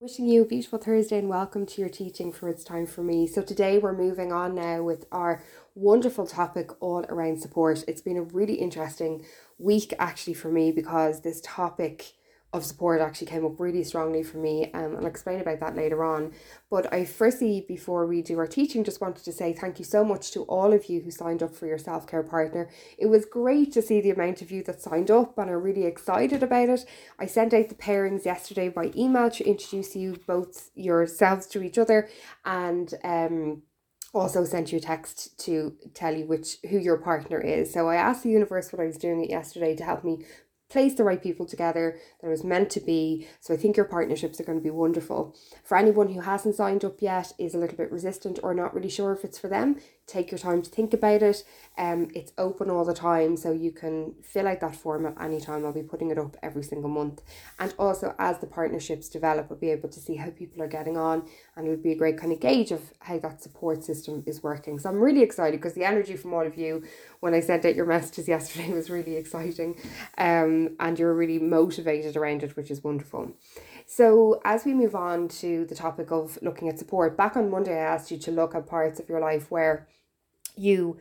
Wishing you a beautiful Thursday and welcome to your teaching for It's Time for Me. So today we're moving on now with our wonderful topic all around support. It's been a really interesting week actually for me because this topic of support actually came up really strongly for me. I'll explain about that later on. But I firstly, before we do our teaching, just wanted to say thank you so much to all of you who signed up for your self-care partner. It was great to see the amount of you that signed up and are really excited about it. I sent out the pairings yesterday by email to introduce you both yourselves to each other and also sent you a text to tell you who your partner is. So I asked the universe when I was doing it yesterday to help me place the right people together that it was meant to be. So I think your partnerships are going to be wonderful. For anyone who hasn't signed up yet, is a little bit resistant or not really sure if it's for them, take your time to think about it. It's open all the time, so you can fill out that form at any time. I'll be putting it up every single month. And also as the partnerships develop, I'll be able to see how people are getting on, and it would be a great kind of gauge of how that support system is working. So I'm really excited because the energy from all of you when I sent out your messages yesterday was really exciting, and you're really motivated around it, which is wonderful. So as we move on to the topic of looking at support, back on Monday I asked you to look at parts of your life where you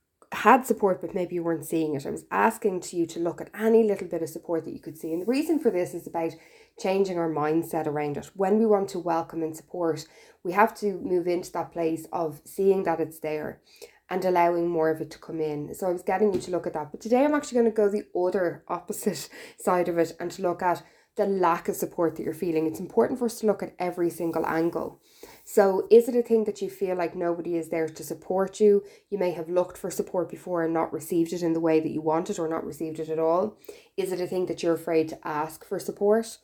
had support but maybe you weren't seeing it. I was asking to you to look at any little bit of support that you could see, and the reason for this is about changing our mindset around it. When we want to welcome and support, we have to move into that place of seeing that it's there and allowing more of it to come in. So I was getting you to look at that. But today I'm actually going to go the other opposite side of it and to look at the lack of support that you're feeling. It's important for us to look at every single angle. So is it a thing that you feel like nobody is there to support you? You may have looked for support before and not received it in the way that you wanted or not received it at all. Is it a thing that you're afraid to ask for support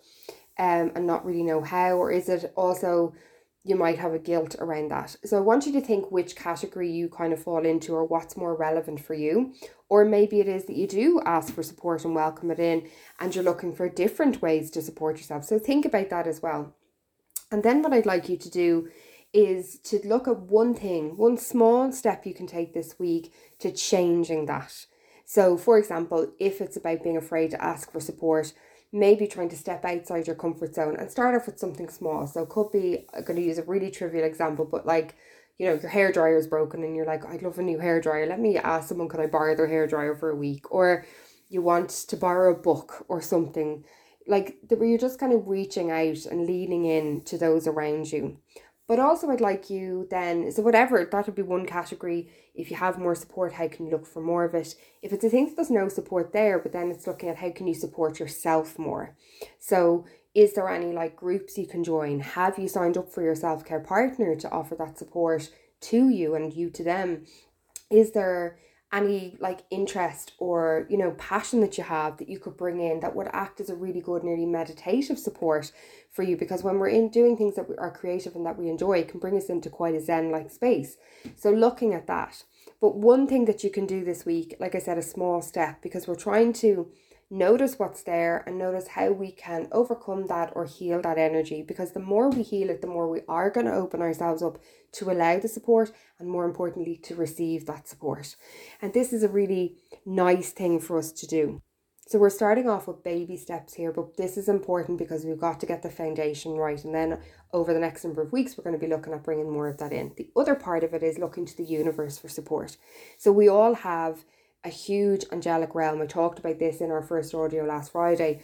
and not really know how? Or is it also you might have a guilt around that? So I want you to think which category you kind of fall into or what's more relevant for you. Or maybe it is that you do ask for support and welcome it in and you're looking for different ways to support yourself. So think about that as well. And then what I'd like you to do is to look at one thing, one small step you can take this week to changing that. So for example, if it's about being afraid to ask for support, maybe trying to step outside your comfort zone and start off with something small. So it could be, I'm going to use a really trivial example, but like, your hairdryer is broken and you're like, I'd love a new hairdryer. Let me ask someone, could I borrow their hairdryer for a week? Or you want to borrow a book or something like where you're just kind of reaching out and leaning in to those around you. But also I'd like you then, so whatever, that would be one category. If you have more support, how can you look for more of it? If it's a thing that there's no support there, but then it's looking at how can you support yourself more. So is there any like groups you can join? Have you signed up for your self-care partner to offer that support to you and you to them? Is there any like interest or passion that you have that you could bring in that would act as a really good nearly meditative support for you? Because when we're in doing things that are creative and that we enjoy, it can bring us into quite a zen like space. So looking at that. But one thing that you can do this week, like I said, a small step, because we're trying to notice what's there and notice how we can overcome that or heal that energy, because the more we heal it, the more we are going to open ourselves up to allow the support and more importantly to receive that support. And this is a really nice thing for us to do. So we're starting off with baby steps here, but this is important because we've got to get the foundation right, and then over the next number of weeks we're going to be looking at bringing more of that in. The other part of it is looking to the universe for support. So we all have a huge angelic realm. I talked about this in our first audio last Friday,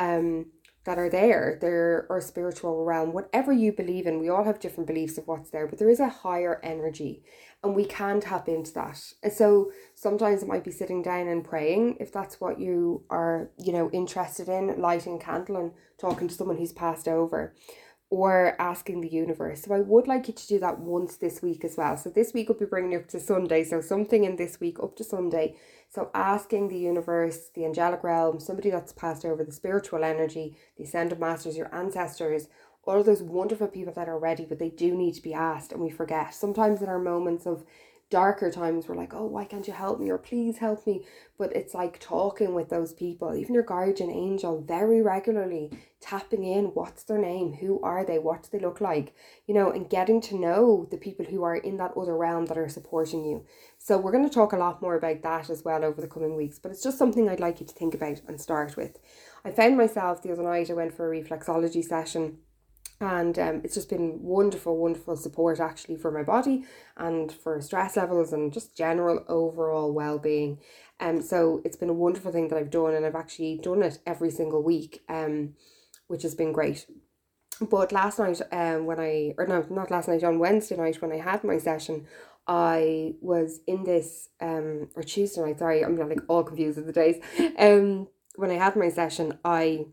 that are there. They're our spiritual realm. Whatever you believe in, we all have different beliefs of what's there, but there is a higher energy and we can tap into that. And so sometimes it might be sitting down and praying, if that's what you are, interested in, lighting a candle and talking to someone who's passed over, or asking the universe. So I would like you to do that once this week as well. So this week will be bringing you up to Sunday. So something in this week up to Sunday. So asking the universe, the angelic realm, somebody that's passed over, the spiritual energy, the ascended masters, your ancestors, all of those wonderful people that are ready, but they do need to be asked and we forget. Sometimes in our moments of darker times we're like, oh, why can't you help me, or please help me? But it's like talking with those people, even your guardian angel, very regularly tapping in. What's their name? Who are they? What do they look like? And getting to know the people who are in that other realm that are supporting you. So we're going to talk a lot more about that as well over the coming weeks, but it's just something I'd like you to think about and start with. I found myself the other night, I went for a reflexology session And it's just been wonderful, wonderful support actually for my body and for stress levels and just general overall well-being. So it's been a wonderful thing that I've done, and I've actually done it every single week, which has been great. But last night, or no, not last night, on Wednesday night when I had my session, I was in this, or Tuesday night, sorry, I'm like all confused with the days. When I had my session, I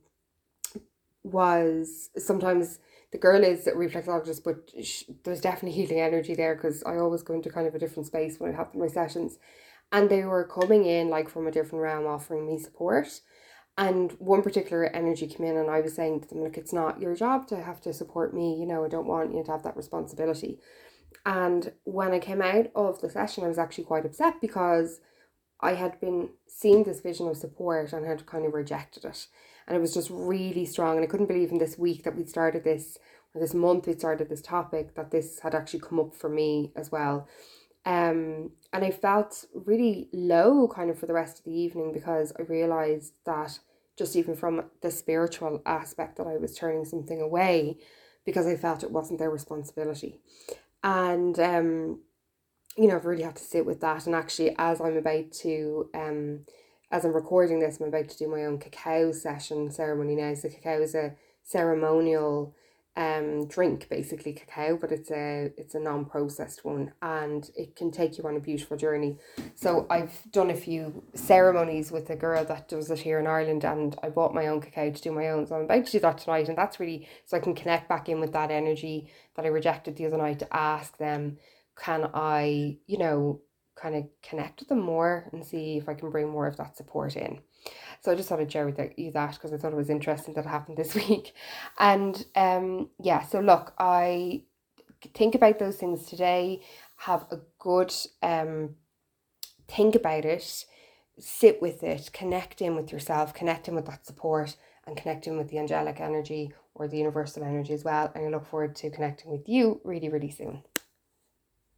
was sometimes the girl is a reflexologist, but there's definitely healing energy there because I always go into kind of a different space when I have my sessions, and they were coming in like from a different realm offering me support. And one particular energy came in, and I was saying to them, look, it's not your job to have to support me. You know, I don't want you to have that responsibility. And when I came out of the session, I was actually quite upset because I had been seeing this vision of support and had kind of rejected it. And it was just really strong. And I couldn't believe in this week that we'd started this, or this month we'd started this topic, that this had actually come up for me as well. And I felt really low kind of for the rest of the evening because I realised that just even from the spiritual aspect that I was turning something away because I felt it wasn't their responsibility. And I've really had to sit with that. And actually, as I'm recording this, I'm about to do my own cacao session ceremony now. So cacao is a ceremonial drink, basically cacao, but it's a non-processed one, and it can take you on a beautiful journey. So I've done a few ceremonies with a girl that does it here in Ireland, and I bought my own cacao to do my own. So I'm about to do that tonight, and that's really so I can connect back in with that energy that I rejected the other night, to ask them, can I, kind of connect with them more and see if I can bring more of that support in. So I just thought I'd share with you that because I thought it was interesting that it happened this week. And yeah, so look, I think about those things today, have a good think about it, sit with it, connect in with yourself, connect in with that support, and connect in with the angelic energy or the universal energy as well. And I look forward to connecting with you really, really soon.